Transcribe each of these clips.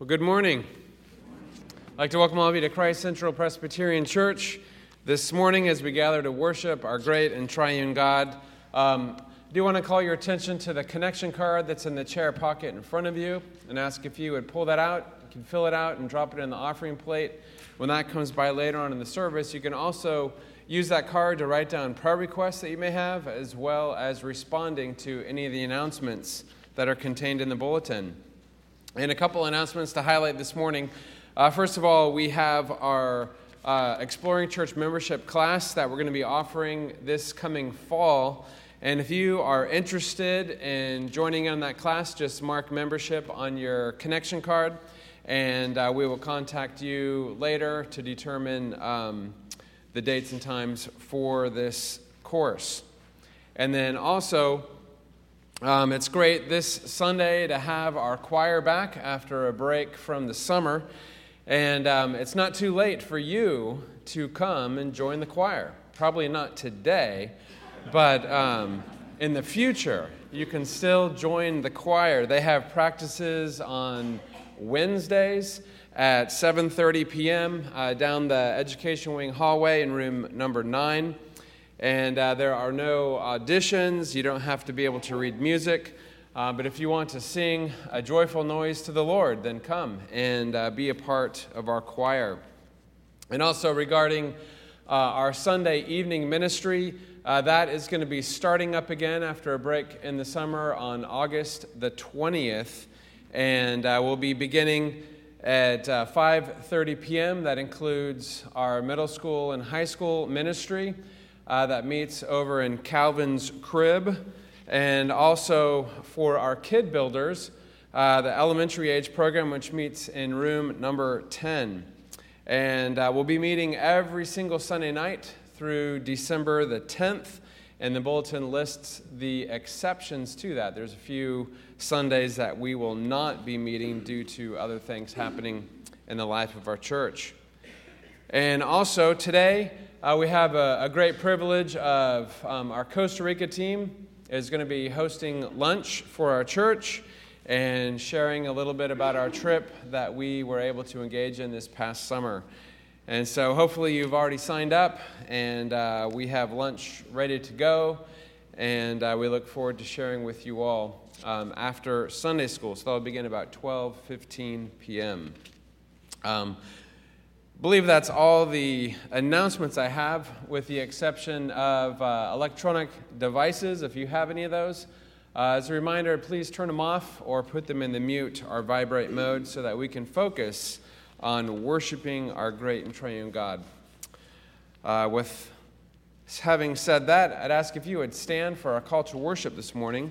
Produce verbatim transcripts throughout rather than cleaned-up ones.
Well, good morning. I'd like to welcome all of you to Christ Central Presbyterian Church this morning as we gather to worship our great and triune God. Um, I do want to call your attention to the connection card that's in the chair pocket in front of you and ask if you would pull that out. You can fill it out and drop it in the offering plate. When that comes by later on in the service, you can also use that card to write down prayer requests that you may have, as well as responding to any of the announcements that are contained in the bulletin. And a couple announcements to highlight this morning. Uh, first of all, we have our uh, Exploring Church membership class that we're going to be offering this coming fall. And if you are interested in joining on that class, just mark membership on your connection card, and uh, we will contact you later to determine um, the dates and times for this course. And then also, Um, it's great this Sunday to have our choir back after a break from the summer. And um, it's not too late for you to come and join the choir. Probably not today, but um, in the future, you can still join the choir. They have practices on Wednesdays at seven thirty p.m. Uh, down the Education Wing hallway in room number nine. And uh, there are no auditions. You don't have to be able to read music. Uh, but if you want to sing a joyful noise to the Lord, then come and uh, be a part of our choir. And also regarding uh, our Sunday evening ministry, uh, that is going to be starting up again after a break in the summer on August the twentieth. And uh, we'll be beginning at uh, five thirty p.m. That includes our middle school and high school ministry. Uh, that meets over in Calvin's Crib, and also for our kid builders, uh, the elementary age program, which meets in room number ten. And uh, we'll be meeting every single Sunday night through December the tenth, and the bulletin lists the exceptions to that. There's a few Sundays that we will not be meeting due to other things happening in the life of our church. And also today, Uh, we have a, a great privilege of um, our Costa Rica team is going to be hosting lunch for our church and sharing a little bit about our trip that we were able to engage in this past summer. And so hopefully you've already signed up, and uh, we have lunch ready to go, and uh, we look forward to sharing with you all um, after Sunday school. So that'll begin about twelve fifteen p.m. Um, I believe that's all the announcements I have, with the exception of uh, electronic devices, if you have any of those. Uh, as a reminder, please turn them off or put them in the mute or vibrate mode so that we can focus on worshiping our great and triune God. Uh, with having said that, I'd ask if you would stand for our call to worship this morning.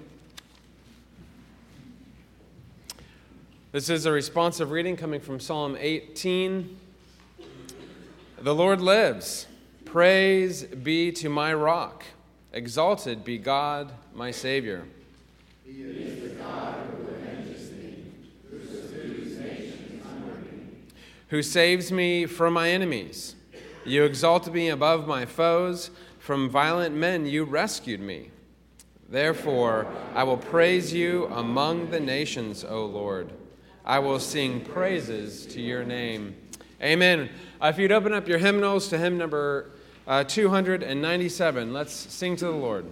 This is a responsive reading coming from Psalm eighteen. The Lord lives. Praise be to my rock. Exalted be God, my Savior. He is the God who avenges me, who subdues nations under me. Who saves me from my enemies. You exalted me above my foes. From violent men you rescued me. Therefore, I will praise you among the nations, O Lord. I will sing praises to your name. Amen. Uh, if you'd open up your hymnals to hymn number uh, two ninety-seven, let's sing to the Lord.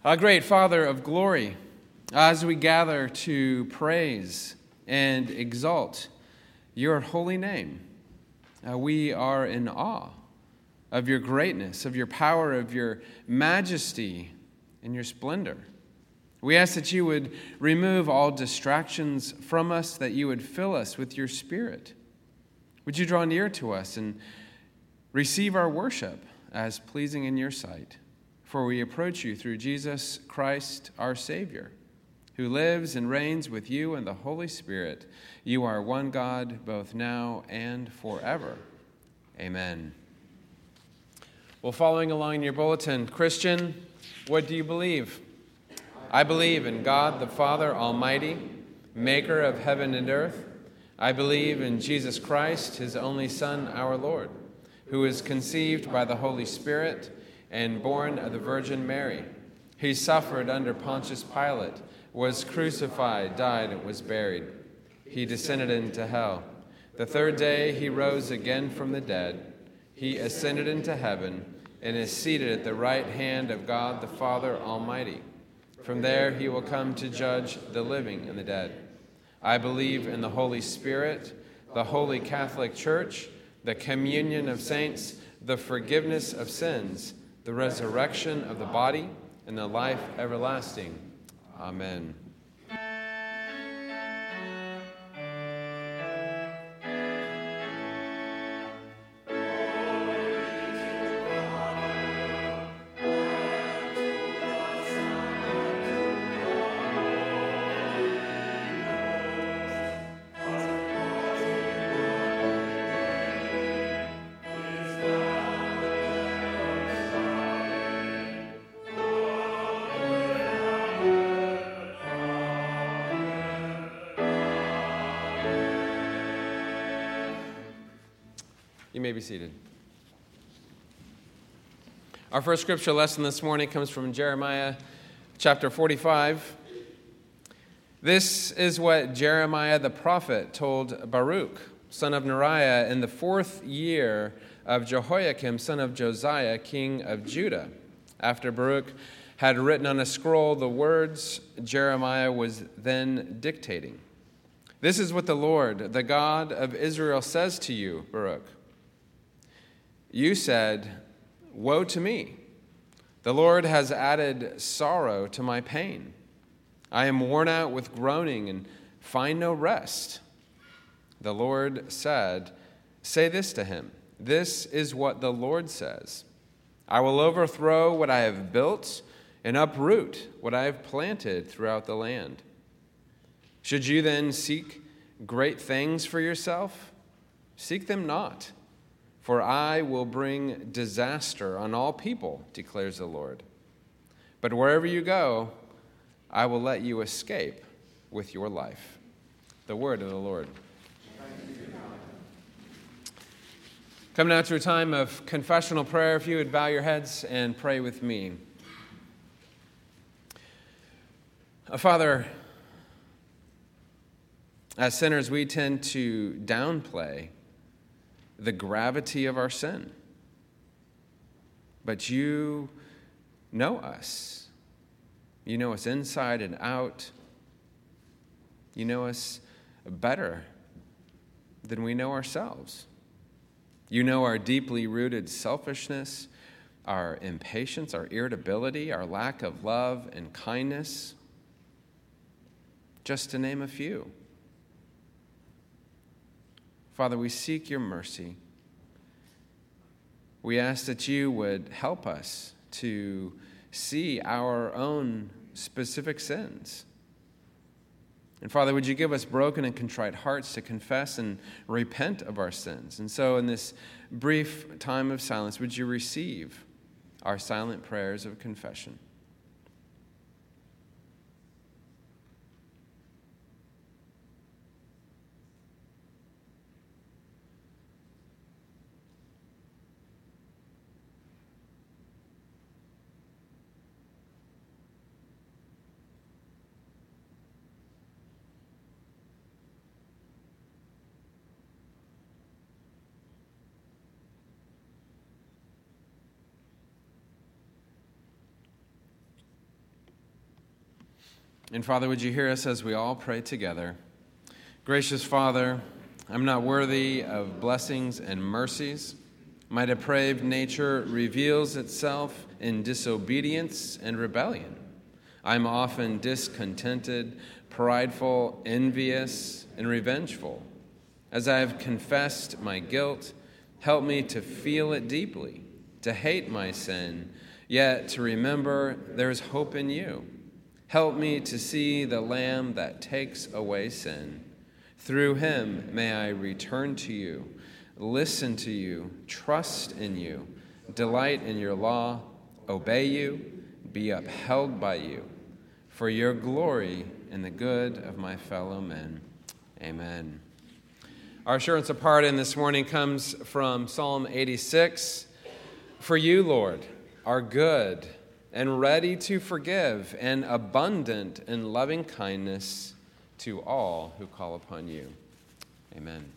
Our great Father of glory, as we gather to praise and exalt your holy name, uh, we are in awe of your greatness, of your power, of your majesty, and your splendor. We ask that you would remove all distractions from us, that you would fill us with your Spirit. Would you draw near to us and receive our worship as pleasing in your sight? For we approach you through Jesus Christ, our Savior, who lives and reigns with you and the Holy Spirit. You are one God, both now and forever. Amen. Well, following along in your bulletin, Christian, what do you believe? I believe in God the Father Almighty, maker of heaven and earth. I believe in Jesus Christ, his only Son, our Lord, who was conceived by the Holy Spirit and born of the Virgin Mary. He suffered under Pontius Pilate, was crucified, died, and was buried. He descended into hell. The third day he rose again from the dead. He ascended into heaven and is seated at the right hand of God the Father Almighty. From there he will come to judge the living and the dead. I believe in the Holy Spirit, the Holy Catholic Church, the communion of saints, the forgiveness of sins, the resurrection of the body, and the life everlasting. Amen. You may be seated. Our first scripture lesson this morning comes from Jeremiah chapter forty-five. This is what Jeremiah the prophet told Baruch, son of Neriah, in the fourth year of Jehoiakim, son of Josiah, king of Judah. After Baruch had written on a scroll the words Jeremiah was then dictating. This is what the Lord, the God of Israel, says to you, Baruch. You said, "Woe to me! The Lord has added sorrow to my pain. I am worn out with groaning and find no rest." The Lord said, "Say this to him. This is what the Lord says. I will overthrow what I have built and uproot what I have planted throughout the land. Should you then seek great things for yourself? Seek them not. For I will bring disaster on all people, declares the Lord. But wherever you go, I will let you escape with your life." The word of the Lord. Come now to a time of confessional prayer. If you would bow your heads and pray with me. Father, as sinners, we tend to downplay the gravity of our sin. But you know us. You know us inside and out. You know us better than we know ourselves. You know our deeply rooted selfishness, our impatience, our irritability, our lack of love and kindness, just to name a few. Father, we seek your mercy. We ask that you would help us to see our own specific sins. And Father, would you give us broken and contrite hearts to confess and repent of our sins? And so in this brief time of silence, would you receive our silent prayers of confession? And Father, would you hear us as we all pray together? Gracious Father, I'm not worthy of blessings and mercies. My depraved nature reveals itself in disobedience and rebellion. I'm often discontented, prideful, envious, and revengeful. As I have confessed my guilt, help me to feel it deeply, to hate my sin, yet to remember there is hope in you. Help me to see the Lamb that takes away sin. Through him may I return to you, listen to you, trust in you, delight in your law, obey you, be upheld by you, for your glory and the good of my fellow men. Amen. Our assurance of pardon this morning comes from Psalm eighty-six. For you, Lord, are good and ready to forgive and abundant in loving kindness to all who call upon you. Amen.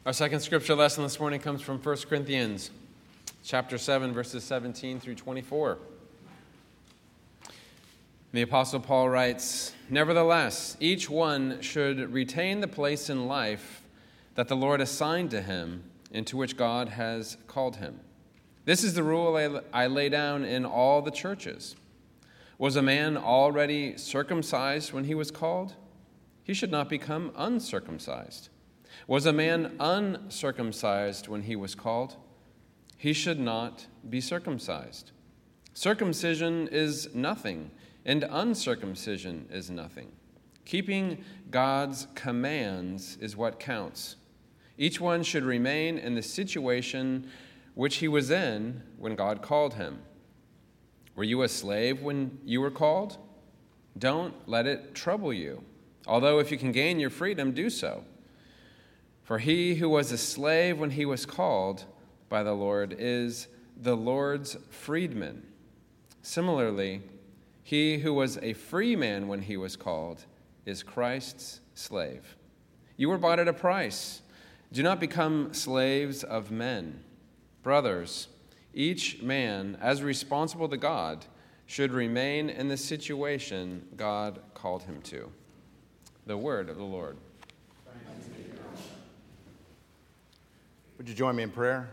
Our second scripture lesson this morning comes from First Corinthians chapter seven, verses seventeen through twenty-four. The Apostle Paul writes, "Nevertheless, each one should retain the place in life that the Lord assigned to him, into which God has called him. This is the rule I, I lay down in all the churches. Was a man already circumcised when he was called? He should not become uncircumcised. Was a man uncircumcised when he was called? He should not be circumcised. Circumcision is nothing, and uncircumcision is nothing. Keeping God's commands is what counts. Each one should remain in the situation which he was in when God called him. Were you a slave when you were called? Don't let it trouble you. Although if you can gain your freedom, do so. For he who was a slave when he was called by the Lord is the Lord's freedman. Similarly, he who was a free man when he was called is Christ's slave. You were bought at a price. Do not become slaves of men. Brothers, each man, as responsible to God, should remain in the situation God called him to." The word of the Lord. Would you join me in prayer?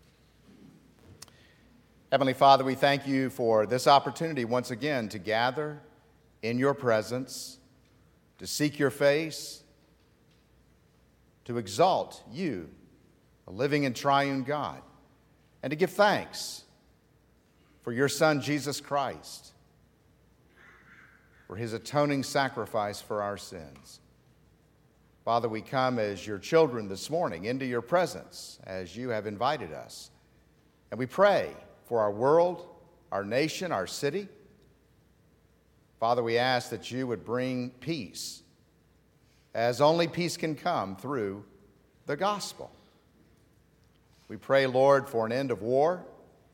Heavenly Father, we thank you for this opportunity once again to gather in your presence, to seek your face, to exalt you, a living and triune God, and to give thanks for your Son, Jesus Christ, for his atoning sacrifice for our sins. Father, we come as your children this morning into your presence as you have invited us. And we pray for our world, our nation, our city. Father, we ask that you would bring peace, as only peace can come through the gospel. We pray, Lord, for an end of war,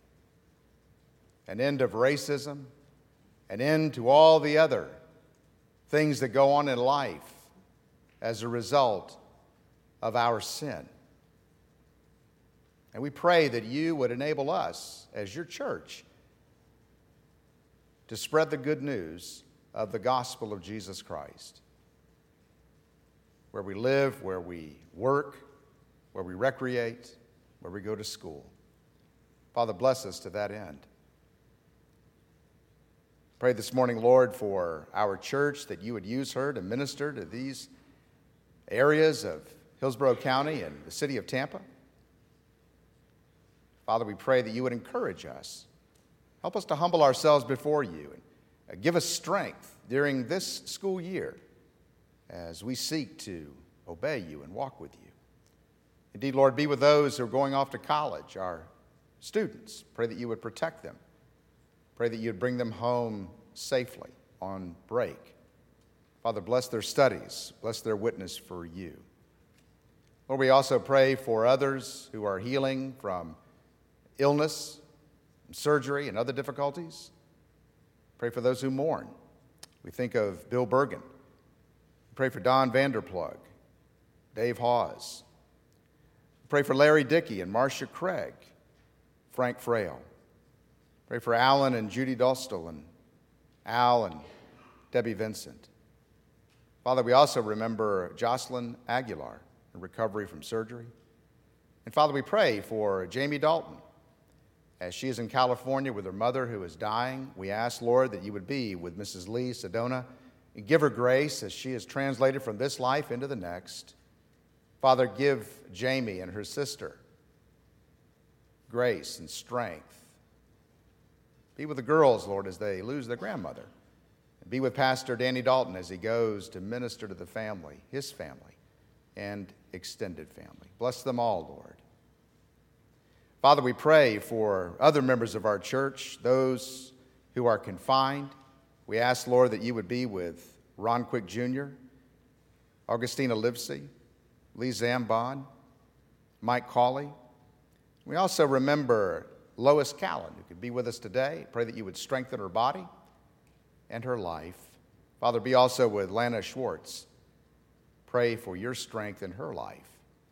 an end of racism, an end to all the other things that go on in life as a result of our sin. And we pray that you would enable us as your church to spread the good news of the gospel of Jesus Christ. Where we live, where we work, where we recreate, where we go to school. Father, bless us to that end. Pray this morning, Lord, for our church, that you would use her to minister to these areas of Hillsborough County and the city of Tampa. Father, we pray that you would encourage us. Help us to humble ourselves before you and give us strength during this school year as we seek to obey you and walk with you. Indeed, Lord, be with those who are going off to college, our students. Pray that you would protect them. Pray that you would bring them home safely on break. Father, bless their studies. Bless their witness for you. Lord, we also pray for others who are healing from illness, surgery, and other difficulties. Pray for those who mourn. We think of Bill Bergen. Pray for Don Vanderplug, Dave Hawes. Pray for Larry Dickey and Marcia Craig, Frank Frail. Pray for Alan and Judy Dostal and Al and Debbie Vincent. Father, we also remember Jocelyn Aguilar in recovery from surgery. And Father, we pray for Jamie Dalton as she is in California with her mother who is dying. We ask, Lord, that you would be with Missus Lee Sedona and give her grace as she is translated from this life into the next. Father, give Jamie and her sister grace and strength. Be with the girls, Lord, as they lose their grandmother. And be with Pastor Danny Dalton as he goes to minister to the family, his family, and extended family. Bless them all, Lord. Father, we pray for other members of our church, those who are confined. We ask, Lord, that you would be with Ron Quick Junior, Augustina Livesey, Lee Zambon, Mike Cawley. We also remember Lois Callan, who could be with us today. Pray that you would strengthen her body and her life. Father, be also with Lana Schwartz. Pray for your strength in her life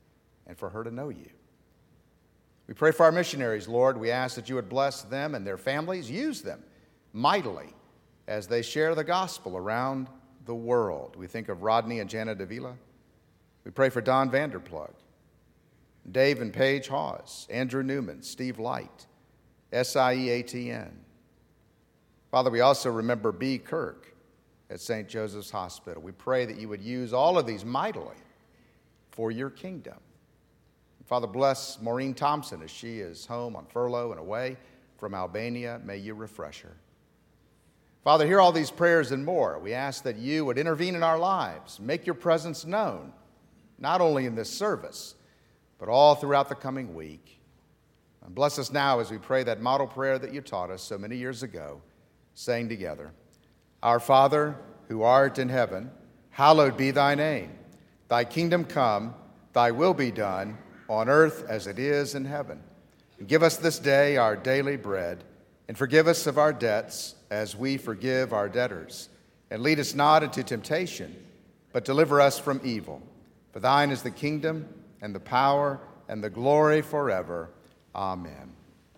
and for her to know you. We pray for our missionaries, Lord. We ask that you would bless them and their families. Use them mightily as they share the gospel around the world. We think of Rodney and Jana Davila. We pray for Don Vanderplug, Dave and Paige Hawes, Andrew Newman, Steve Light, S I E A T N. Father, we also remember B. Kirk at Saint Joseph's Hospital. We pray that you would use all of these mightily for your kingdom. Father, bless Maureen Thompson as she is home on furlough and away from Albania. May you refresh her. Father, hear all these prayers and more. We ask that you would intervene in our lives, make your presence known, not only in this service, but all throughout the coming week. And bless us now as we pray that model prayer that you taught us so many years ago, saying together, Our Father, who art in heaven, hallowed be thy name. Thy kingdom come, thy will be done, on earth as it is in heaven. And give us this day our daily bread, and forgive us of our debts as we forgive our debtors. And lead us not into temptation, but deliver us from evil. For thine is the kingdom, and the power, and the glory forever. Amen.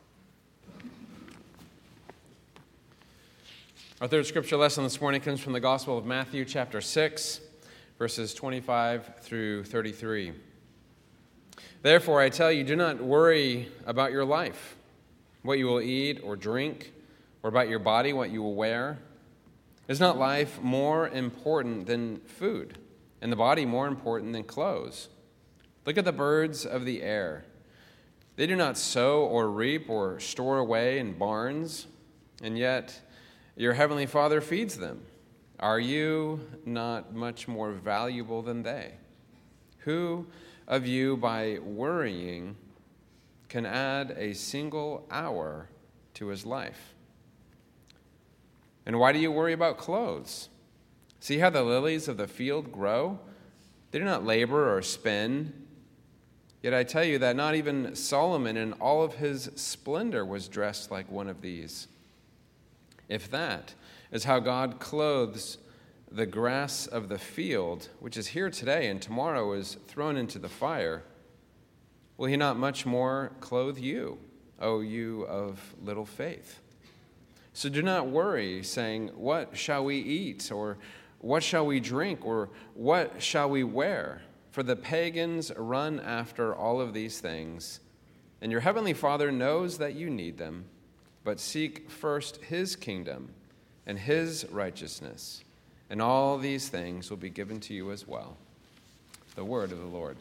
Our third scripture lesson this morning comes from the Gospel of Matthew, chapter six, verses twenty-five through thirty-three. Therefore, I tell you, do not worry about your life, what you will eat or drink, or about your body, what you will wear. Is not life more important than food, and the body more important than clothes? Look at the birds of the air. They do not sow or reap or store away in barns, and yet your heavenly Father feeds them. Are you not much more valuable than they? Who of you, by worrying, can add a single hour to his life? And why do you worry about clothes? See how the lilies of the field grow? They do not labor or spin. Yet I tell you that not even Solomon in all of his splendor was dressed like one of these. If that is how God clothes the grass of the field, which is here today and tomorrow is thrown into the fire, will he not much more clothe you, O you of little faith? So do not worry, saying, what shall we eat, or what shall we drink, or what shall we wear? For the pagans run after all of these things, and your heavenly Father knows that you need them. But seek first his kingdom and his righteousness, and all these things will be given to you as well. The word of the Lord.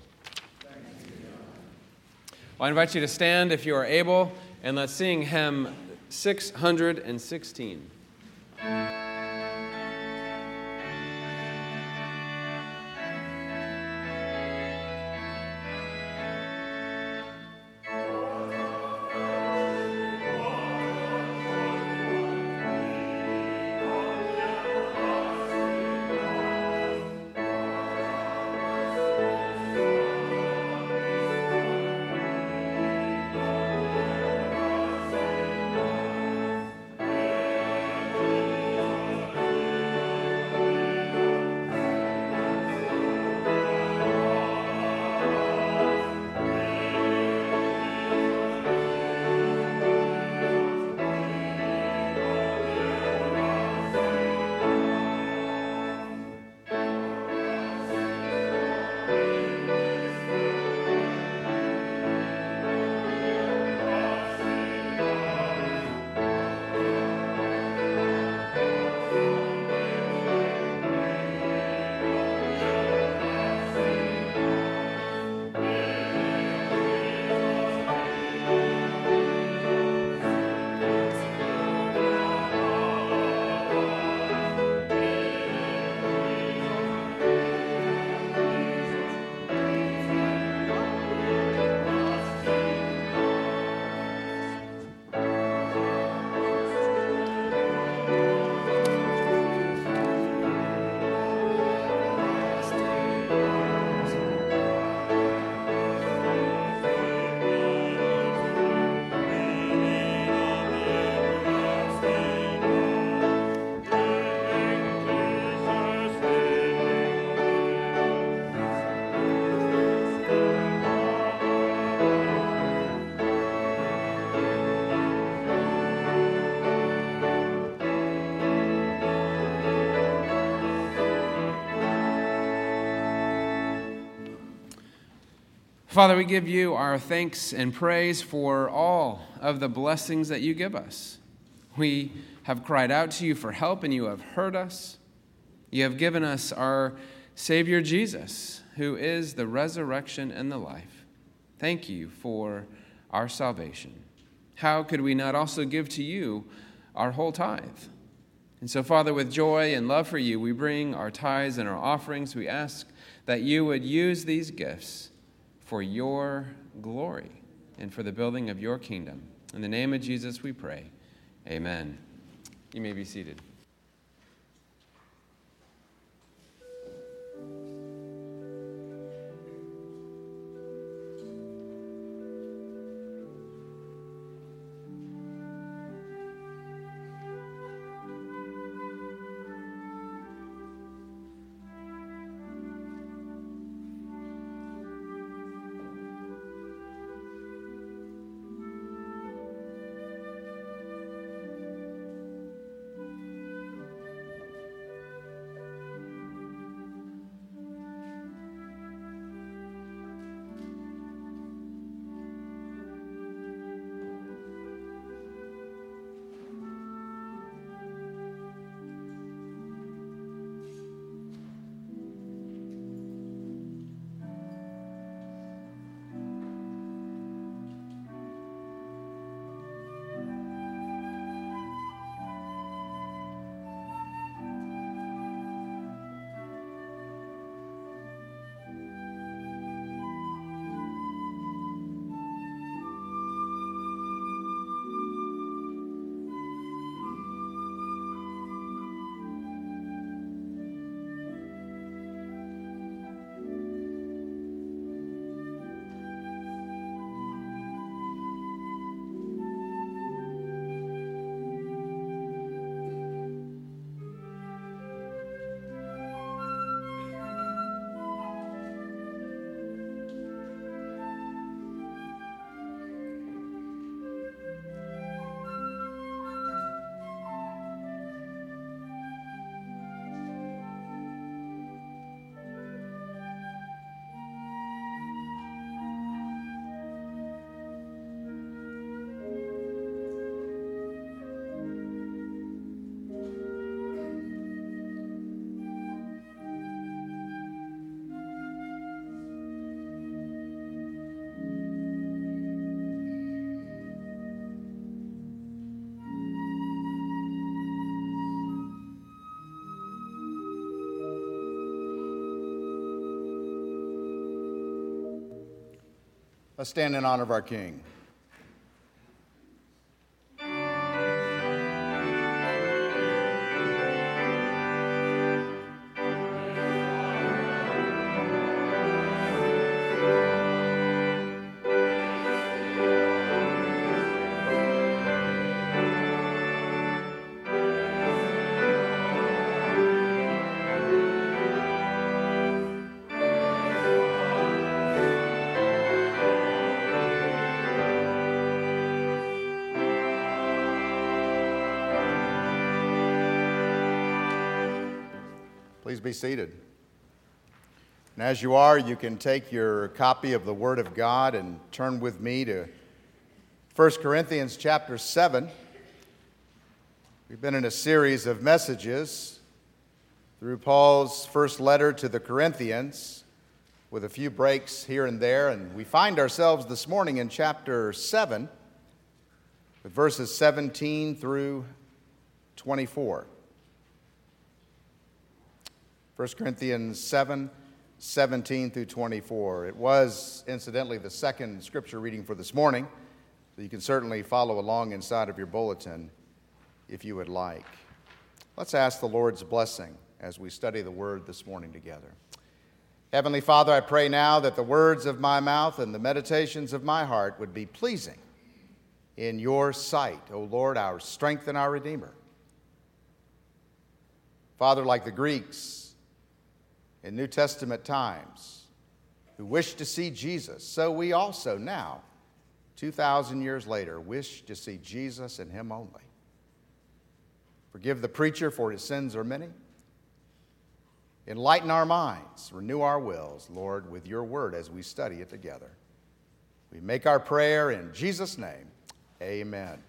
Well, I invite you to stand if you are able, and let's sing hymn six hundred sixteen. Father, we give you our thanks and praise for all of the blessings that you give us. We have cried out to you for help, and you have heard us. You have given us our Savior Jesus, who is the resurrection and the life. Thank you for our salvation. How could we not also give to you our whole tithe? And so, Father, with joy and love for you, we bring our tithes and our offerings. We ask that you would use these gifts for your glory and for the building of your kingdom. In the name of Jesus we pray. Amen. You may be seated. Let's stand in honor of our King. Please be seated. And as you are, you can take your copy of the Word of God and turn with me to First Corinthians chapter seven. We've been in a series of messages through Paul's first letter to the Corinthians, with a few breaks here and there, and we find ourselves this morning in chapter seven, with verses seventeen through twenty-four. First Corinthians seven, seventeen through twenty-four. It was, incidentally, the second scripture reading for this morning, so you can certainly follow along inside of your bulletin if you would like. Let's ask the Lord's blessing as we study the Word this morning together. Heavenly Father, I pray now that the words of my mouth and the meditations of my heart would be pleasing in your sight, O Lord, our strength and our Redeemer. Father, like the Greeks in New Testament times who wished to see Jesus, so we also now, two thousand years later, wish to see Jesus and him only. Forgive the preacher, for his sins are many. Enlighten our minds, renew our wills, Lord, with your word as we study it together. We make our prayer in Jesus' name. Amen.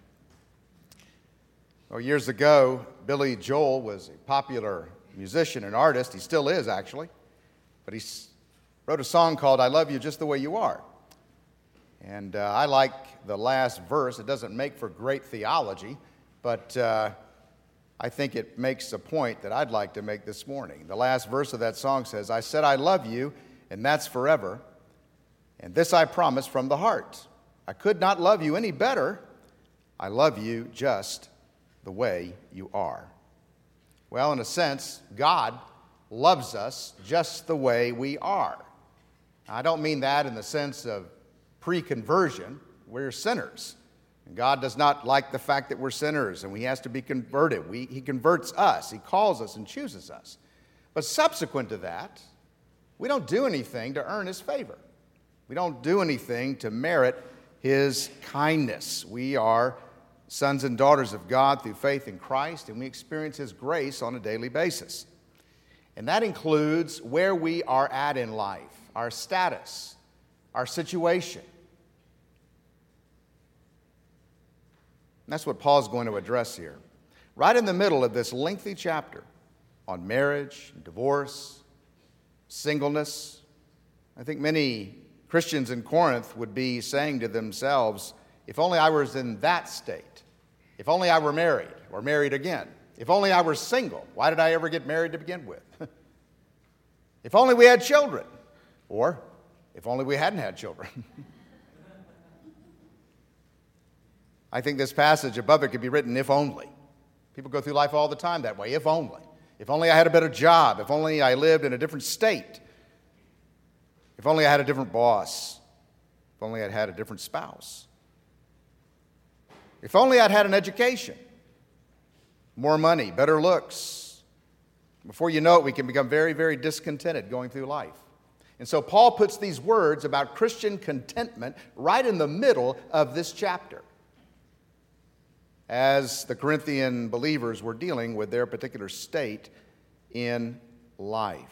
Well, years ago, Billy Joel was a popular musician and artist. He still is, actually. But he wrote a song called I Love You Just the Way You Are. And uh, I like the last verse. It doesn't make for great theology, but uh, I think it makes a point that I'd like to make this morning. The last verse of that song says, I said I love you, and that's forever. And this I promise from the heart. I could not love you any better. I love you just the way you are. Well, in a sense, God loves us just the way we are. I don't mean that in the sense of pre-conversion. We're sinners. And God does not like the fact that we're sinners and we has to be converted. We, he converts us. He calls us and chooses us. But subsequent to that, we don't do anything to earn his favor. We don't do anything to merit his kindness. We are sons and daughters of God through faith in Christ, and we experience his grace on a daily basis. And that includes where we are at in life, our status, our situation. And that's what Paul's going to address here. Right in the middle of this lengthy chapter on marriage, divorce, singleness, I think many Christians in Corinth would be saying to themselves, if only I was in that state, if only I were married or married again, if only I were single, why did I ever get married to begin with? If only we had children, or if only we hadn't had children. I think this passage above it could be written, if only. People go through life all the time that way, if only. If only I had a better job, if only I lived in a different state. If only I had a different boss. If only I'd had a different spouse. If only I'd had an education. More money, better looks. Before you know it, we can become very, very discontented going through life. And so Paul puts these words about Christian contentment right in the middle of this chapter, as the Corinthian believers were dealing with their particular state in life.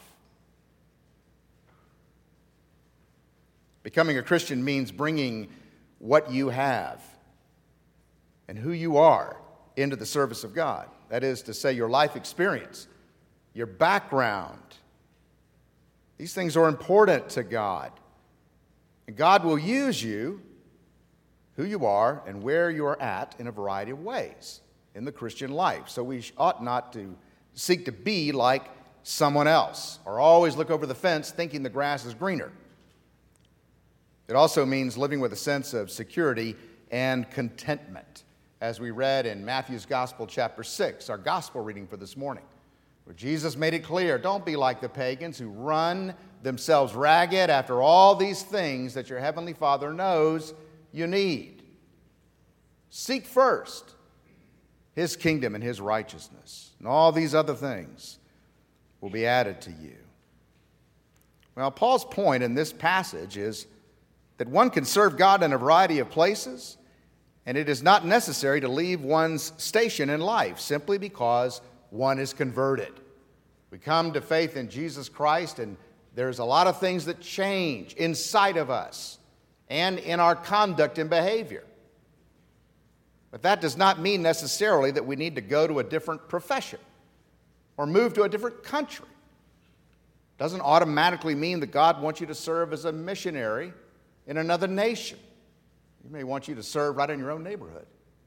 Becoming a Christian means bringing what you have and who you are into the service of God. That is to say, your life experience, your background. These things are important to God. And God will use you, who you are, and where you are at in a variety of ways in the Christian life. So we ought not to seek to be like someone else or always look over the fence thinking the grass is greener. It also means living with a sense of security and contentment, as we read in Matthew's Gospel, chapter six, our gospel reading for this morning, where Jesus made it clear, don't be like the pagans who run themselves ragged after all these things that your heavenly Father knows you need. Seek first his kingdom and his righteousness, and all these other things will be added to you. Well, Paul's point in this passage is that one can serve God in a variety of places, and it is not necessary to leave one's station in life simply because one is converted. We come to faith in Jesus Christ, and there's a lot of things that change inside of us and in our conduct and behavior. But that does not mean necessarily that we need to go to a different profession or move to a different country. It doesn't automatically mean that God wants you to serve as a missionary in another nation. He may want you to serve right in your own neighborhood.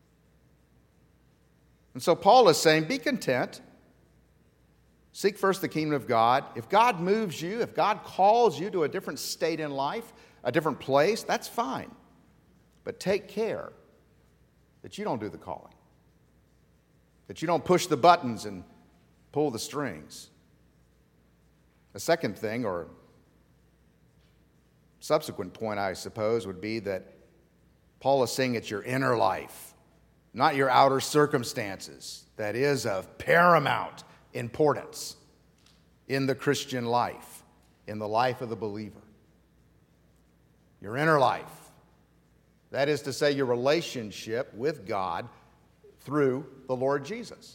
And so Paul is saying, be content. Seek first the kingdom of God. If God moves you, if God calls you to a different state in life, a different place, that's fine. But take care that you don't do the calling, that you don't push the buttons and pull the strings. The second thing, or subsequent point, I suppose, would be that Paul is saying it's your inner life, not your outer circumstances, that is of paramount importance in the Christian life, in the life of the believer. Your inner life. That is to say, your relationship with God through the Lord Jesus.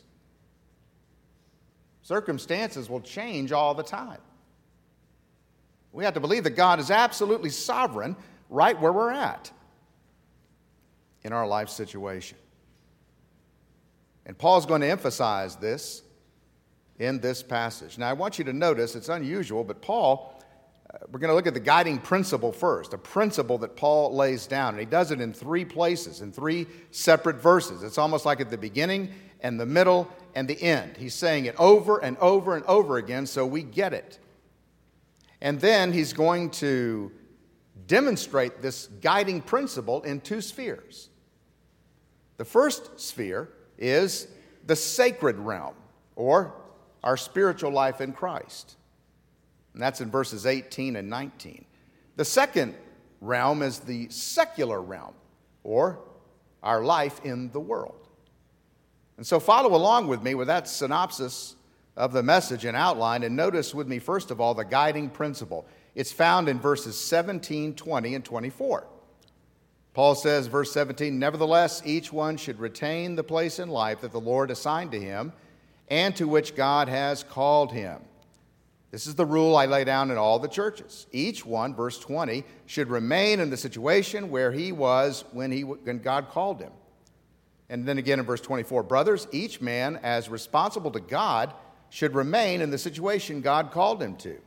Circumstances will change all the time. We have to believe that God is absolutely sovereign right where we're at in our life situation. And Paul's going to emphasize this in this passage. Now, I want you to notice, it's unusual, but Paul, uh, we're going to look at the guiding principle first, a principle that Paul lays down. And he does it in three places, in three separate verses. It's almost like at the beginning and the middle and the end. He's saying it over and over and over again so we get it. And then he's going to demonstrate this guiding principle in two spheres. The first sphere is the sacred realm, or our spiritual life in Christ. And that's in verses eighteen and nineteen. The second realm is the secular realm, or our life in the world. And so follow along with me with that synopsis of the message and outline, and notice with me, first of all, the guiding principle. It's found in verses seventeen, twenty, and twenty-four. Paul says, verse seventeen, "Nevertheless, each one should retain the place in life that the Lord assigned to him and to which God has called him. This is the rule I lay down in all the churches. Each one," verse twenty, "should remain in the situation where he was when, he, when God called him." And then again in verse twenty-four, "Brothers, each man as responsible to God should remain in the situation God called him to."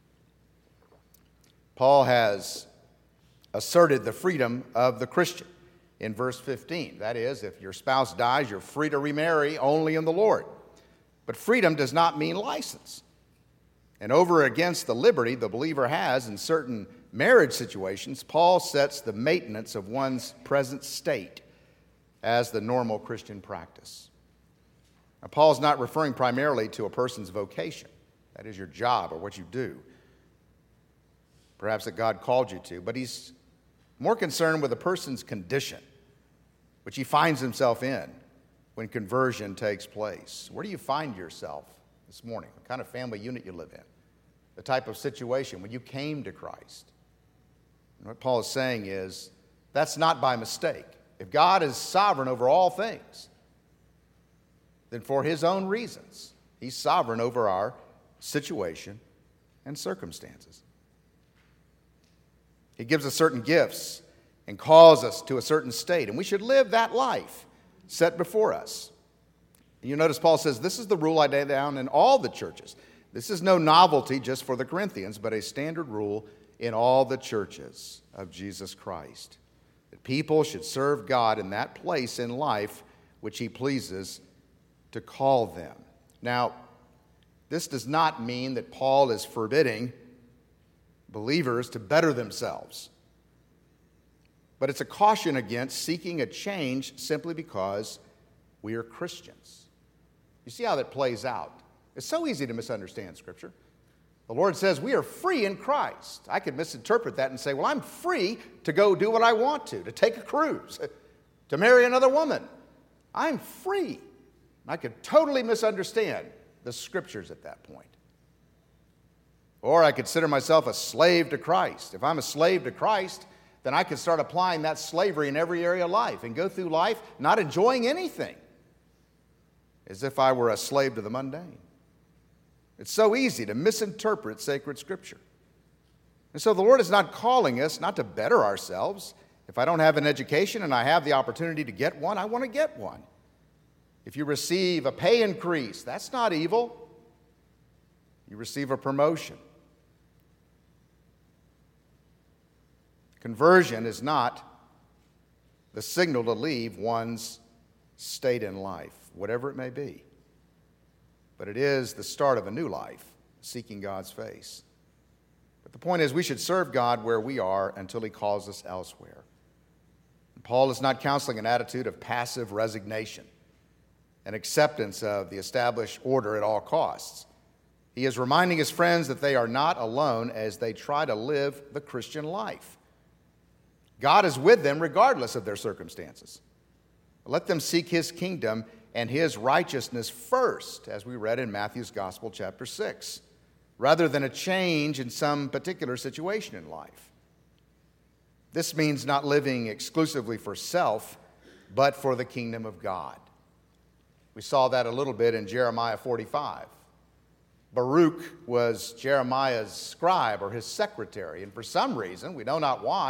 Paul has asserted the freedom of the Christian in verse fifteen. That is, if your spouse dies, you're free to remarry only in the Lord. But freedom does not mean license. And over against the liberty the believer has in certain marriage situations, Paul sets the maintenance of one's present state as the normal Christian practice. Now, Paul's not referring primarily to a person's vocation, that is your job or what you do, perhaps that God called you to, but he's more concerned with a person's condition, which he finds himself in when conversion takes place. Where do you find yourself this morning? What kind of family unit you live in? The type of situation when you came to Christ. And what Paul is saying is, that's not by mistake. If God is sovereign over all things, then for his own reasons, he's sovereign over our situation and circumstances. He gives us certain gifts and calls us to a certain state, and we should live that life set before us. And you notice Paul says, this is the rule I lay down in all the churches. This is no novelty just for the Corinthians, but a standard rule in all the churches of Jesus Christ. That people should serve God in that place in life which he pleases to call them. Now, this does not mean that Paul is forbidding believers to better themselves. But it's a caution against seeking a change simply because we are Christians. You see how that plays out? It's so easy to misunderstand Scripture. The Lord says we are free in Christ. I could misinterpret that and say, well, I'm free to go do what I want to, to take a cruise, to marry another woman. I'm free. I could totally misunderstand the Scriptures at that point. Or I consider myself a slave to Christ. If I'm a slave to Christ, then I can start applying that slavery in every area of life and go through life not enjoying anything, as if I were a slave to the mundane. It's so easy to misinterpret sacred Scripture. And so the Lord is not calling us not to better ourselves. If I don't have an education and I have the opportunity to get one, I want to get one. If you receive a pay increase, that's not evil. You receive a promotion. Conversion is not the signal to leave one's state in life, whatever it may be. But it is the start of a new life, seeking God's face. But the point is, we should serve God where we are until he calls us elsewhere. And Paul is not counseling an attitude of passive resignation, an acceptance of the established order at all costs. He is reminding his friends that they are not alone as they try to live the Christian life. God is with them regardless of their circumstances. Let them seek his kingdom and his righteousness first, as we read in Matthew's Gospel, chapter six, rather than a change in some particular situation in life. This means not living exclusively for self, but for the kingdom of God. We saw that a little bit in Jeremiah forty-five. Baruch was Jeremiah's scribe or his secretary, and for some reason, we know not why,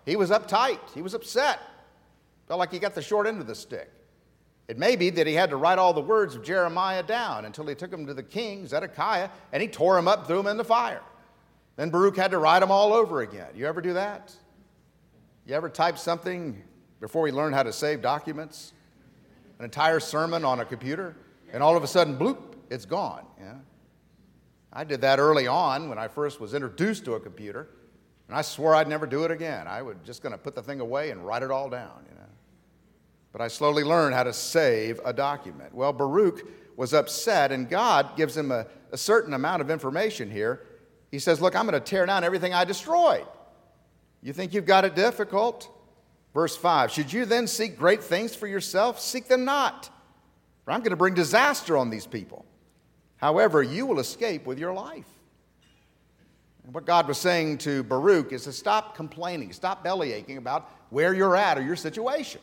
He was uptight. He was upset. Felt like he got the short end of the stick. It may be that he had to write all the words of Jeremiah down until he took them to the king, Zedekiah, and he tore them up, threw them in the fire. Then Baruch had to write them all over again. You ever do that? You ever type something before we learned how to save documents? An entire sermon on a computer, and all of a sudden, bloop, it's gone. Yeah? I did that early on when I first was introduced to a computer, and I swore I'd never do it again. I was just going to put the thing away and write it all down, you know. But I slowly learned how to save a document. Well, Baruch was upset, and God gives him a, a certain amount of information here. He says, look, I'm going to tear down everything I destroyed. You think you've got it difficult? Verse five, should you then seek great things for yourself? Seek them not, for I'm going to bring disaster on these people. However, you will escape with your life. And what God was saying to Baruch is to stop complaining, stop bellyaching about where you're at or your situation.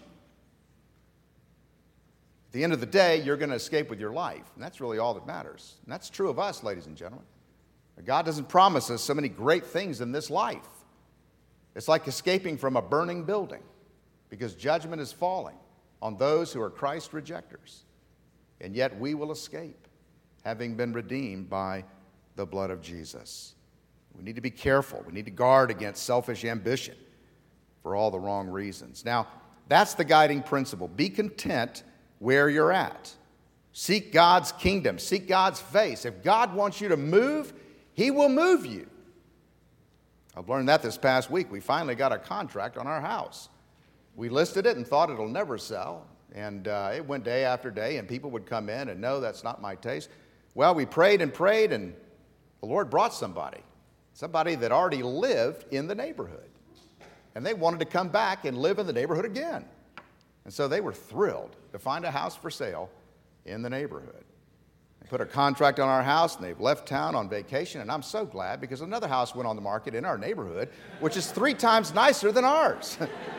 At the end of the day, you're going to escape with your life, and that's really all that matters. And that's true of us, ladies and gentlemen. God doesn't promise us so many great things in this life. It's like escaping from a burning building, because judgment is falling on those who are Christ rejectors. And yet we will escape, having been redeemed by the blood of Jesus. We need to be careful. We need to guard against selfish ambition for all the wrong reasons. Now, that's the guiding principle. Be content where you're at. Seek God's kingdom. Seek God's face. If God wants you to move, He will move you. I've learned that this past week. We finally got a contract on our house. We listed it and thought it'll never sell. And uh, it went day after day, and people would come in and, no, that's not my taste. Well, we prayed and prayed, and the Lord brought somebody. Somebody that already lived in the neighborhood. And they wanted to come back and live in the neighborhood again. And so they were thrilled to find a house for sale in the neighborhood. They put a contract on our house, and they've left town on vacation, and I'm so glad because another house went on the market in our neighborhood, which is three times nicer than ours.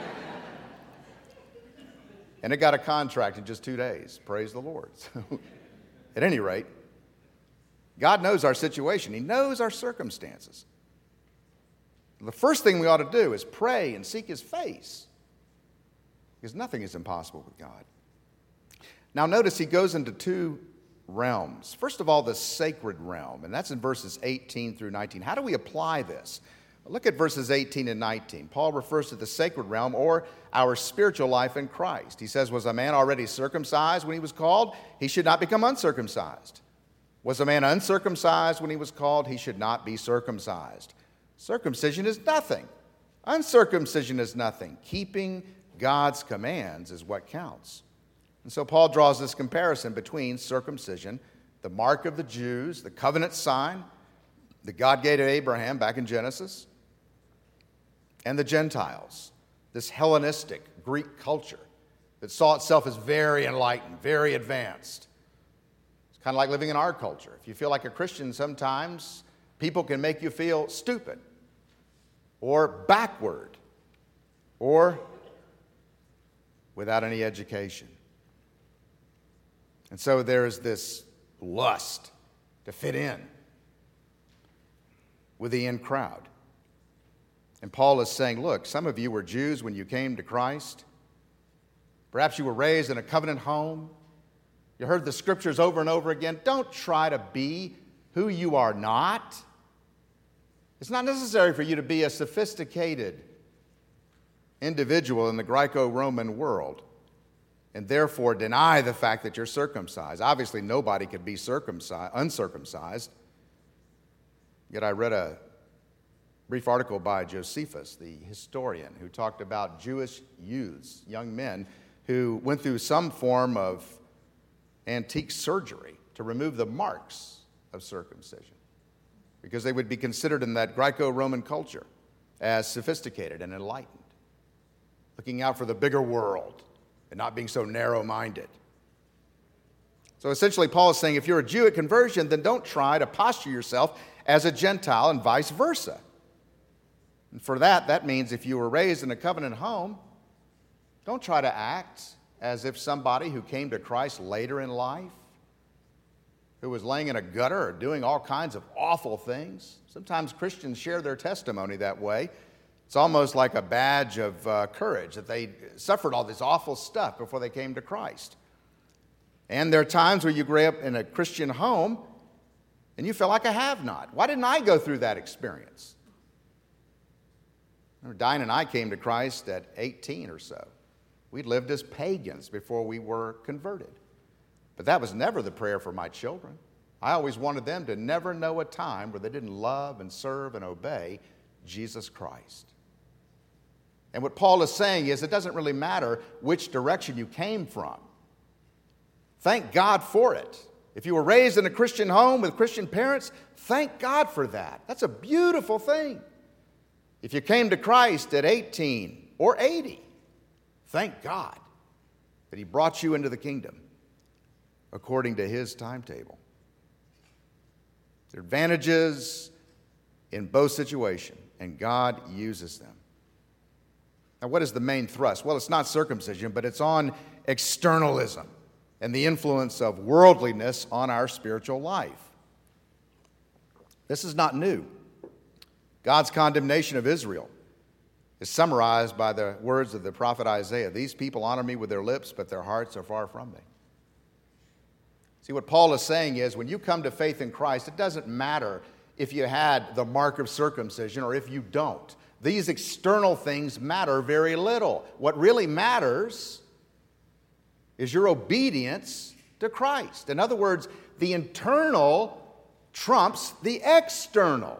And it got a contract in just two days. Praise the Lord. So, at any rate, God knows our situation. He knows our circumstances. The first thing we ought to do is pray and seek His face, because nothing is impossible with God. Now notice he goes into two realms. First of all, the sacred realm, and that's in verses eighteen through nineteen. How do we apply this? Look at verses eighteen and nineteen. Paul refers to the sacred realm, or our spiritual life in Christ. He says, was a man already circumcised when he was called? He should not become uncircumcised. Was a man uncircumcised when he was called? He should not be circumcised. Circumcision is nothing. Uncircumcision is nothing. Keeping God's commands is what counts. And so Paul draws this comparison between circumcision, the mark of the Jews, the covenant sign that God gave to Abraham back in Genesis, and the Gentiles, this Hellenistic Greek culture that saw itself as very enlightened, very advanced. It's kind of like living in our culture. If you feel like a Christian, sometimes people can make you feel stupid or backward or without any education. And so there's this lust to fit in with the in crowd. And Paul is saying, look, some of you were Jews when you came to Christ. Perhaps you were raised in a covenant home. You heard the scriptures over and over again. Don't try to be who you are not. It's not necessary for you to be a sophisticated individual in the Greco-Roman world and therefore deny the fact that you're circumcised. Obviously, nobody could be circumcised, uncircumcised. Yet I read a brief article by Josephus, the historian, who talked about Jewish youths, young men, who went through some form of antique surgery to remove the marks of circumcision because they would be considered in that Greco-Roman culture as sophisticated and enlightened, looking out for the bigger world and not being so narrow-minded. So essentially, Paul is saying if you're a Jew at conversion, then don't try to posture yourself as a Gentile and vice versa. And for that, that means if you were raised in a covenant home, don't try to act as if somebody who came to Christ later in life, who was laying in a gutter or doing all kinds of awful things. Sometimes Christians share their testimony that way. It's almost like a badge of uh, courage that they suffered all this awful stuff before they came to Christ. And there are times where you grow up in a Christian home and you feel like a have-not. Why didn't I go through that experience? Remember, Diane and I came to Christ at eighteen or so. We lived as pagans before we were converted. But that was never the prayer for my children. I always wanted them to never know a time where they didn't love and serve and obey Jesus Christ. And what Paul is saying is it doesn't really matter which direction you came from. Thank God for it. If you were raised in a Christian home with Christian parents, thank God for that. That's a beautiful thing. If you came to Christ at eighteen or eighty, thank God that He brought you into the kingdom according to His timetable. There are advantages in both situations, and God uses them. Now, what is the main thrust? Well, it's not circumcision, but it's on externalism and the influence of worldliness on our spiritual life. This is not new. God's condemnation of Israel is summarized by the words of the prophet Isaiah. These people honor me with their lips, but their hearts are far from me. See, what Paul is saying is when you come to faith in Christ, it doesn't matter if you had the mark of circumcision or if you don't. These external things matter very little. What really matters is your obedience to Christ. In other words, the internal trumps the external.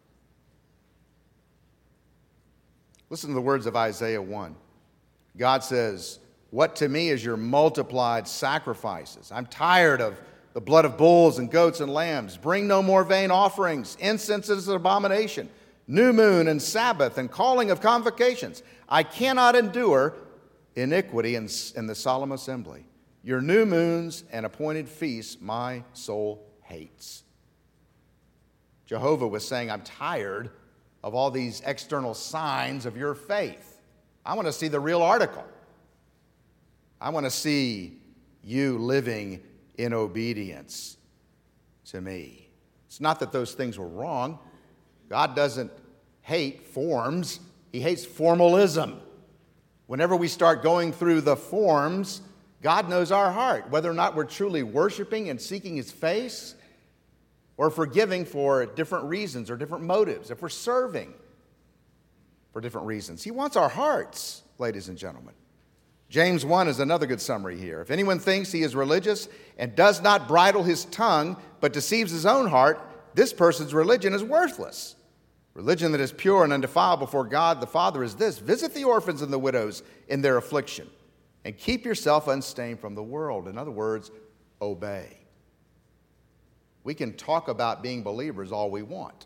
Listen to the words of Isaiah one. God says, "What to me is your multiplied sacrifices? I'm tired of the blood of bulls and goats and lambs. Bring no more vain offerings. Incense is an abomination. New moon and Sabbath and calling of convocations. I cannot endure iniquity in, in the solemn assembly. Your new moons and appointed feasts my soul hates." Jehovah was saying, I'm tired of all these external signs of your faith. I want to see the real article. I want to see you living in obedience to me. It's not that those things were wrong. God doesn't hate forms. He hates formalism. Whenever we start going through the forms, God knows our heart, whether or not we're truly worshiping and seeking His face or forgiving for different reasons or different motives, if we're serving for different reasons. He wants our hearts, ladies and gentlemen. James one is another good summary here. If anyone thinks he is religious and does not bridle his tongue but deceives his own heart, this person's religion is worthless. Religion that is pure and undefiled before God the Father is this: visit the orphans and the widows in their affliction and keep yourself unstained from the world. In other words, obey. We can talk about being believers all we want.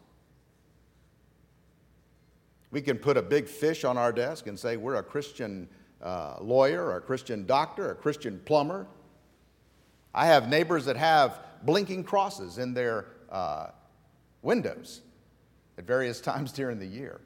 We can put a big fish on our desk and say we're a Christian uh, lawyer or a Christian doctor or a Christian plumber. I have neighbors that have blinking crosses in their uh, windows at various times during the year.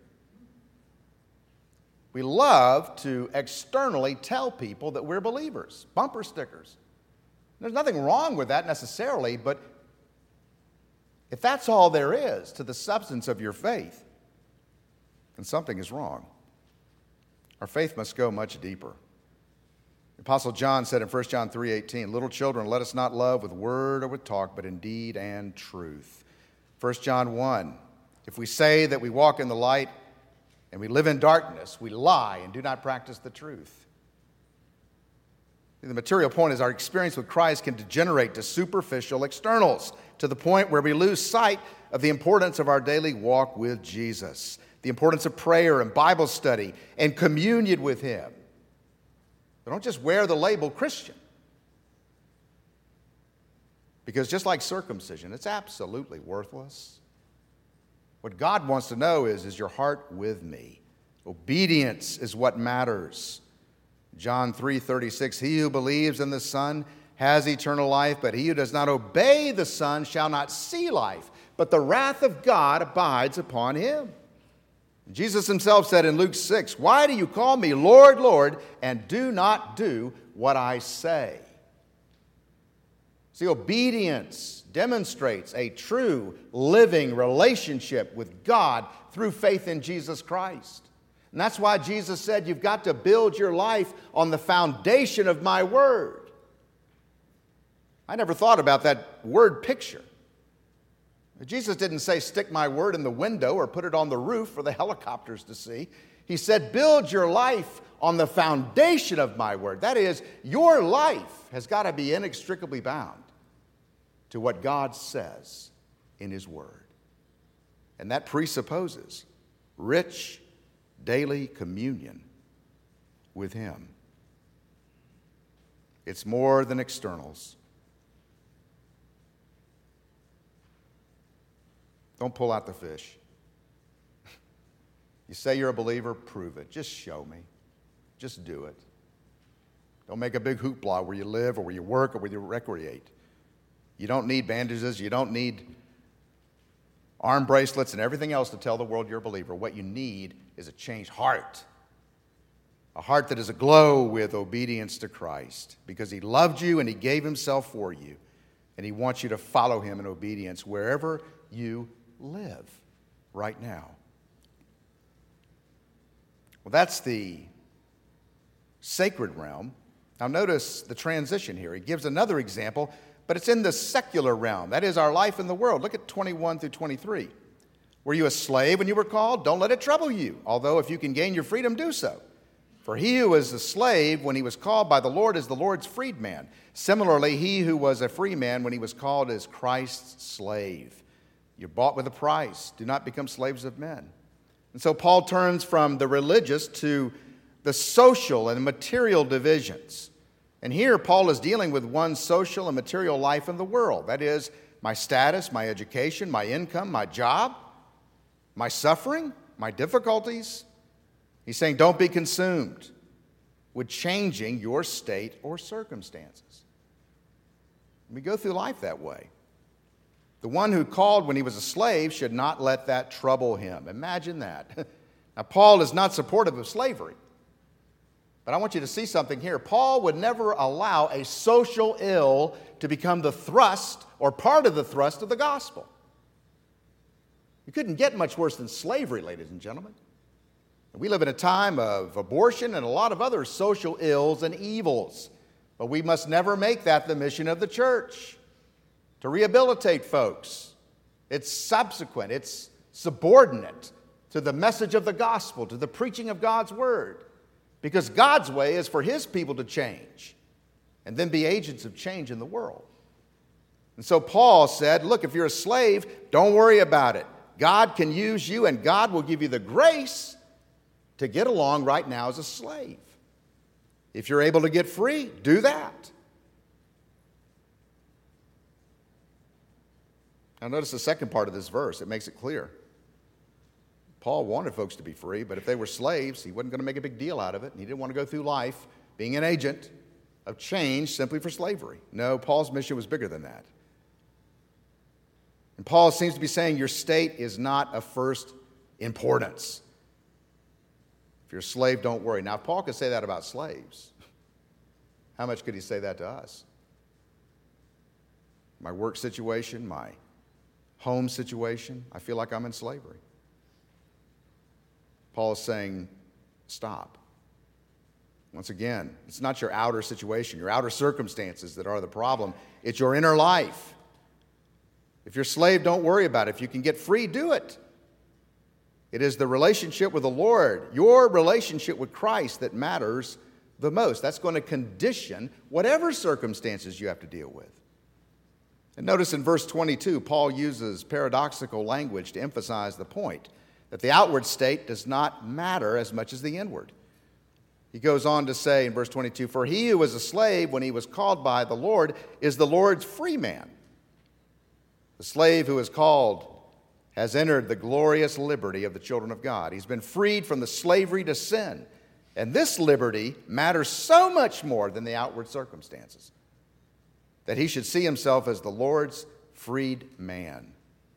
We love to externally tell people that we're believers, bumper stickers. There's nothing wrong with that necessarily, but if that's all there is to the substance of your faith, then something is wrong. Our faith must go much deeper. The Apostle John said in First John three eighteen, "Little children, let us not love with word or with talk, but in deed and truth." First John one, if we say that we walk in the light and we live in darkness, we lie and do not practice the truth. The material point is our experience with Christ can degenerate to superficial externals, to the point where we lose sight of the importance of our daily walk with Jesus, the importance of prayer and Bible study and communion with Him. But don't just wear the label Christian. Because just like circumcision, it's absolutely worthless. What God wants to know is, is your heart with me? Obedience is what matters. John three thirty-six, "He who believes in the Son has eternal life, but he who does not obey the Son shall not see life, but the wrath of God abides upon him." Jesus Himself said in Luke six, "Why do you call me Lord, Lord, and do not do what I say?" See, obedience demonstrates a true living relationship with God through faith in Jesus Christ. And that's why Jesus said you've got to build your life on the foundation of my word. I never thought about that word picture. Jesus didn't say stick my word in the window or put it on the roof for the helicopters to see. He said build your life on the foundation of my word. That is, your life has got to be inextricably bound to what God says in his word. And that presupposes rich daily communion with him. It's more than externals. Don't pull out the fish. You say you're a believer, prove it. Just show me. Just do it. Don't make a big hoopla where you live or where you work or where you recreate. You don't need bandages. You don't need arm bracelets and everything else to tell the world you're a believer. What you need is a changed heart. A heart that is aglow with obedience to Christ because he loved you and he gave himself for you. And he wants you to follow him in obedience wherever you live right now. Well, that's the sacred realm. Now notice the transition here. He gives another example, but it's in the secular realm. That is our life in the world. Look at twenty-one through twenty-three. Were you a slave when you were called? Don't let it trouble you. Although if you can gain your freedom, do so. For he who was a slave when he was called by the Lord is the Lord's freedman. Similarly, he who was a free man when he was called is Christ's slave. You're bought with a price. Do not become slaves of men. And so Paul turns from the religious to the social and material divisions. And here Paul is dealing with one's social and material life in the world. That is, my status, my education, my income, my job, my suffering, my difficulties. He's saying don't be consumed with changing your state or circumstances. We go through life that way. The one who called when he was a slave should not let that trouble him. Imagine that. Now, Paul is not supportive of slavery. But I want you to see something here. Paul would never allow a social ill to become the thrust or part of the thrust of the gospel. You couldn't get much worse than slavery, ladies and gentlemen. We live in a time of abortion and a lot of other social ills and evils. But we must never make that the mission of the church. To rehabilitate folks. It's subsequent, it's subordinate to the message of the gospel, to the preaching of God's word. Because God's way is for his people to change and then be agents of change in the world. And so Paul said, look, if you're a slave, don't worry about it. God can use you and God will give you the grace to get along right now as a slave. If you're able to get free, do that. Now notice the second part of this verse. It makes it clear. Paul wanted folks to be free, but if they were slaves, he wasn't going to make a big deal out of it. And he didn't want to go through life being an agent of change simply for slavery. No, Paul's mission was bigger than that. And Paul seems to be saying your state is not of first importance. If you're a slave, don't worry. Now, if Paul could say that about slaves, how much could he say that to us? My work situation, my home situation, I feel like I'm in slavery. Paul is saying, stop. Once again, it's not your outer situation, your outer circumstances that are the problem. It's your inner life. If you're a slave, don't worry about it. If you can get free, do it. It is the relationship with the Lord, your relationship with Christ, that matters the most. That's going to condition whatever circumstances you have to deal with. And notice in verse twenty-two, Paul uses paradoxical language to emphasize the point that the outward state does not matter as much as the inward. He goes on to say in verse twenty-two, for he who was a slave when he was called by the Lord is the Lord's free man. The slave who is called has entered the glorious liberty of the children of God. He's been freed from the slavery to sin. And this liberty matters so much more than the outward circumstances, that he should see himself as the Lord's freed man.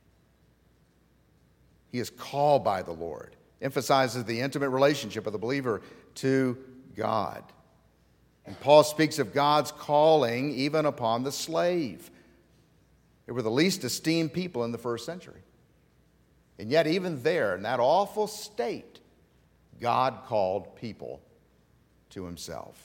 He is called by the Lord, emphasizes the intimate relationship of the believer to God. And Paul speaks of God's calling even upon the slave. They were the least esteemed people in the first century. And yet even there, in that awful state, God called people to himself.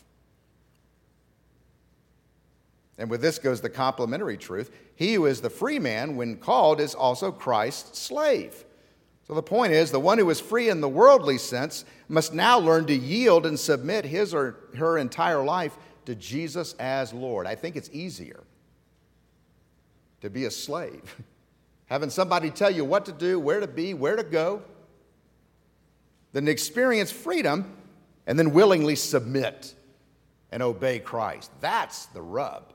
And with this goes the complementary truth. He who is the free man, when called, is also Christ's slave. So the point is, the one who is free in the worldly sense must now learn to yield and submit his or her entire life to Jesus as Lord. I think it's easier to be a slave, having somebody tell you what to do, where to be, where to go, than to experience freedom and then willingly submit and obey Christ. That's the rub.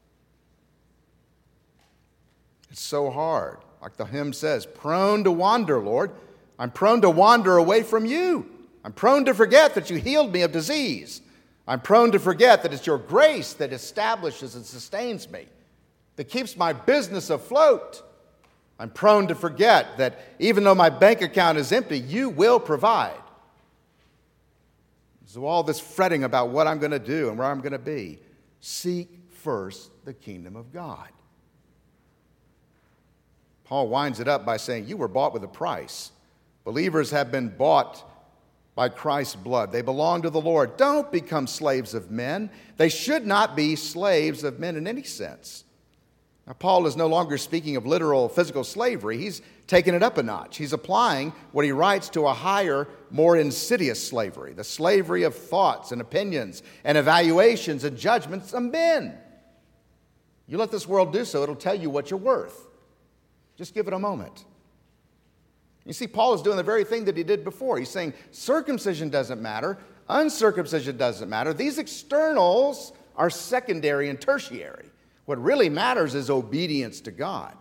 It's so hard. Like the hymn says, prone to wander, Lord. I'm prone to wander away from you. I'm prone to forget that you healed me of disease. I'm prone to forget that it's your grace that establishes and sustains me, that keeps my business afloat. I'm prone to forget that even though my bank account is empty, you will provide. So all this fretting about what I'm going to do and where I'm going to be, seek first the kingdom of God. Paul winds it up by saying, you were bought with a price. Believers have been bought by Christ's blood. They belong to the Lord. Don't become slaves of men. They should not be slaves of men in any sense. Now, Paul is no longer speaking of literal physical slavery. He's taken it up a notch. He's applying what he writes to a higher, more insidious slavery, the slavery of thoughts and opinions and evaluations and judgments of men. You let this world do so, it'll tell you what you're worth. Just give it a moment. You see, Paul is doing the very thing that he did before. He's saying circumcision doesn't matter, uncircumcision doesn't matter. These externals are secondary and tertiary. What really matters is obedience to God,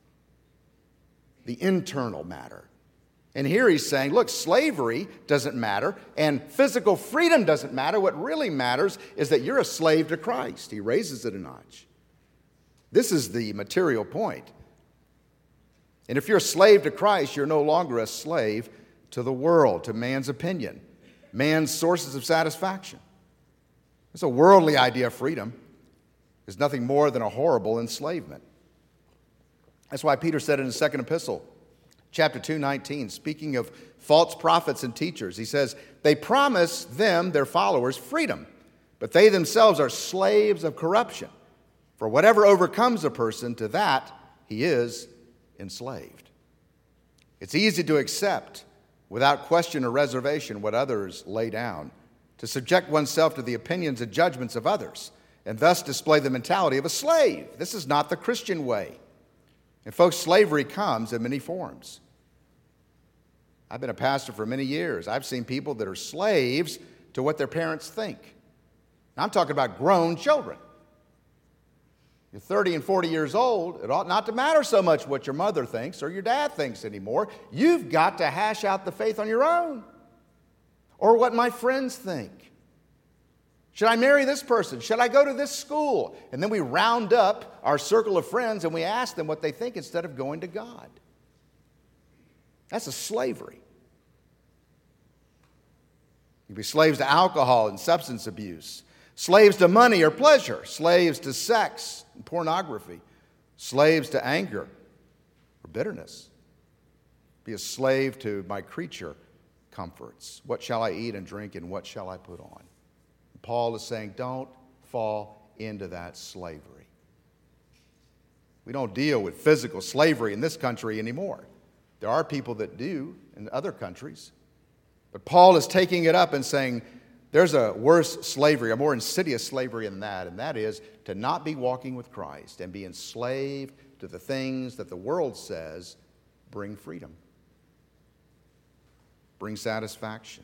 the internal matter. And here he's saying, look, slavery doesn't matter and physical freedom doesn't matter. What really matters is that you're a slave to Christ. He raises it a notch. This is the material point. And if you're a slave to Christ, you're no longer a slave to the world, to man's opinion, man's sources of satisfaction. It's a worldly idea of freedom. Is nothing more than a horrible enslavement. That's why Peter said in his second epistle, chapter two, nineteen, speaking of false prophets and teachers, he says, they promise them, their followers, freedom, but they themselves are slaves of corruption. For whatever overcomes a person, to that he is enslaved. It's easy to accept without question or reservation what others lay down, to subject oneself to the opinions and judgments of others, and thus display the mentality of a slave. This is not the Christian way. And folks, slavery comes in many forms. I've been a pastor for many years. I've seen people that are slaves to what their parents think. Now, I'm talking about grown children. You're thirty and forty years old, it ought not to matter so much what your mother thinks or your dad thinks anymore. You've got to hash out the faith on your own. Or what my friends think. Should I marry this person? Should I go to this school? And then we round up our circle of friends and we ask them what they think instead of going to God. That's a slavery. You'd be slaves to alcohol and substance abuse, slaves to money or pleasure, slaves to sex and pornography, slaves to anger or bitterness. Be a slave to my creature comforts. What shall I eat and drink, and what shall I put on? Paul is saying, don't fall into that slavery. We don't deal with physical slavery in this country anymore. There are people that do in other countries. But Paul is taking it up and saying, there's a worse slavery, a more insidious slavery than that, and that is to not be walking with Christ and be enslaved to the things that the world says bring freedom, bring satisfaction.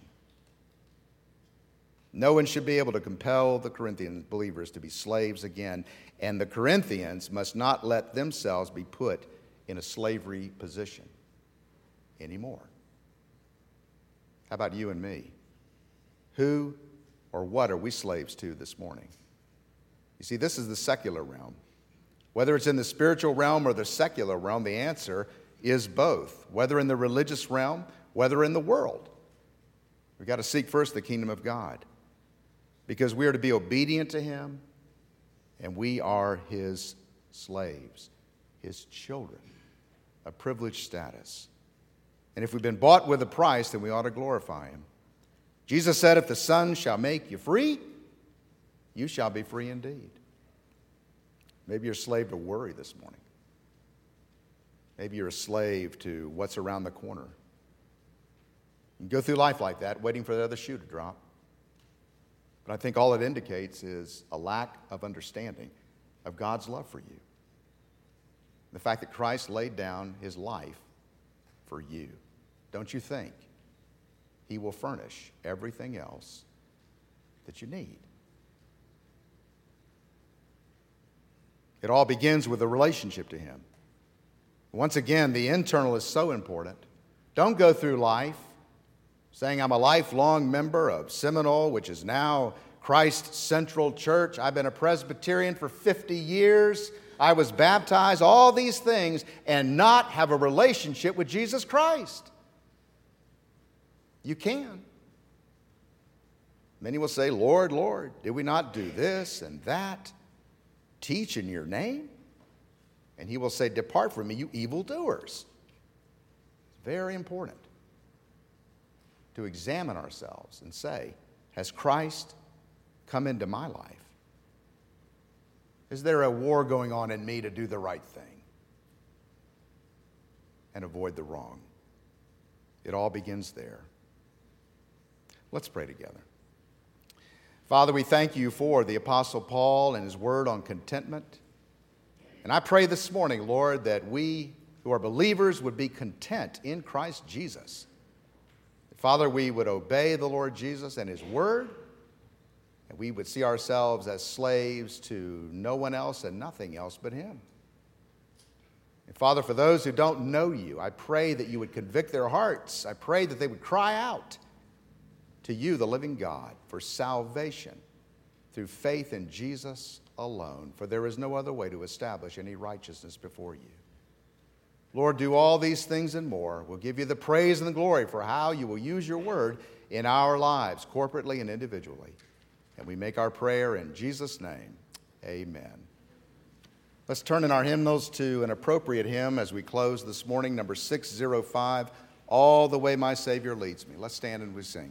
No one should be able to compel the Corinthian believers to be slaves again, and the Corinthians must not let themselves be put in a slavery position anymore. How about you and me? Who or what are we slaves to this morning? You see, this is the secular realm. Whether it's in the spiritual realm or the secular realm, the answer is both. Whether in the religious realm, whether in the world. We've got to seek first the kingdom of God, because we are to be obedient to him, and we are his slaves, his children, a privileged status. And if we've been bought with a price, then we ought to glorify him. Jesus said, if the Son shall make you free, you shall be free indeed. Maybe you're a slave to worry this morning. Maybe you're a slave to what's around the corner. You can go through life like that, waiting for the other shoe to drop. But I think all it indicates is a lack of understanding of God's love for you. The fact that Christ laid down his life for you. Don't you think he will furnish everything else that you need? It all begins with a relationship to him. Once again, the internal is so important. Don't go through life saying, I'm a lifelong member of Seminole, which is now Christ Central Church. I've been a Presbyterian for fifty years. I was baptized, all these things, and not have a relationship with Jesus Christ. You can. Many will say, Lord, Lord, did we not do this and that? Teach in your name? And he will say, depart from me, you evildoers. It's very important to examine ourselves and say, has Christ come into my life? Is there a war going on in me to do the right thing and avoid the wrong? It all begins there. Let's pray together. Father, we thank you for the Apostle Paul and his word on contentment. And I pray this morning, Lord, that we who are believers would be content in Christ Jesus. Father, we would obey the Lord Jesus and his word, and we would see ourselves as slaves to no one else and nothing else but him. And Father, for those who don't know you, I pray that you would convict their hearts. I pray that they would cry out to you, the living God, for salvation through faith in Jesus alone, for there is no other way to establish any righteousness before you. Lord, do all these things and more. We'll give you the praise and the glory for how you will use your word in our lives, corporately and individually. And we make our prayer in Jesus' name. Amen. Let's turn in our hymnals to an appropriate hymn as we close this morning, number six oh five, All the Way My Savior Leads Me. Let's stand and we sing.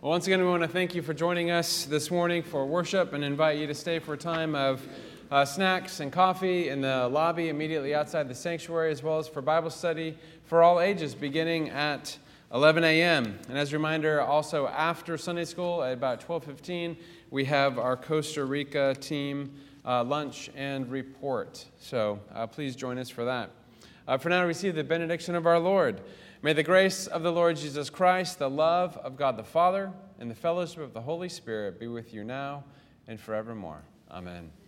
Well, once again, we want to thank you for joining us this morning for worship and invite you to stay for a time of uh, snacks and coffee in the lobby immediately outside the sanctuary, as well as for Bible study for all ages beginning at eleven a.m. And as a reminder, also after Sunday school at about twelve fifteen, we have our Costa Rica team uh, lunch and report. So uh, please join us for that. Uh, for now, receive the benediction of our Lord. May the grace of the Lord Jesus Christ, the love of God the Father, and the fellowship of the Holy Spirit be with you now and forevermore. Amen.